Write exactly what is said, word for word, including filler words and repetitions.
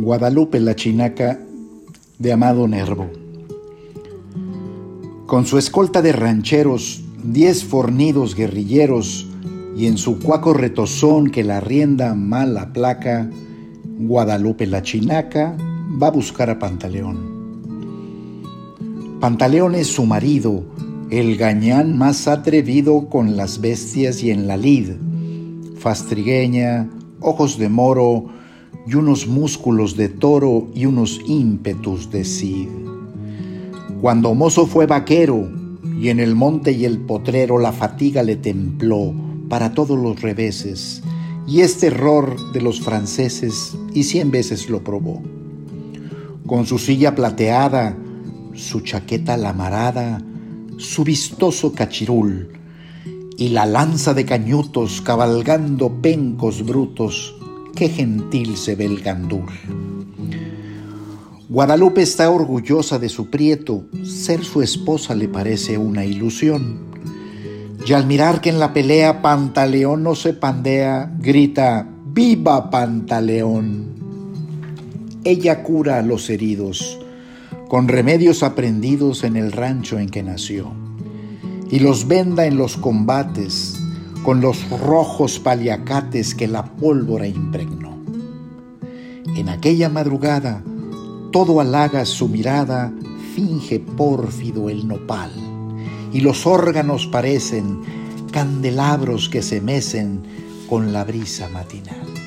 Guadalupe la Chinaca, de Amado Nervo. Con su escolta de rancheros, diez fornidos guerrilleros, y en su cuaco retozón que la rienda mal aplaca, Guadalupe la Chinaca va a buscar a Pantaleón. Pantaleón es su marido, el gañán más atrevido con las bestias y en la lid, fastrigueña, ojos de moro y unos músculos de toro y unos ímpetus de cid. Cuando mozo fue vaquero y en el monte y el potrero la fatiga le templó para todos los reveses, y este error de los franceses y cien veces lo probó. Con su silla plateada, su chaqueta lamarada, su vistoso cachirul y la lanza de cañutos cabalgando pencos brutos, qué gentil se ve el gandul. Guadalupe está orgullosa de su prieto, ser su esposa le parece una ilusión. Y al mirar que en la pelea Pantaleón no se pandea, grita: ¡Viva Pantaleón! Ella cura a los heridos con remedios aprendidos en el rancho en que nació, y los venda en los combates con los rojos paliacates que la pólvora impregnó. En aquella madrugada todo halaga su mirada, finge pórfido el nopal, y los órganos parecen candelabros que se mecen con la brisa matinal.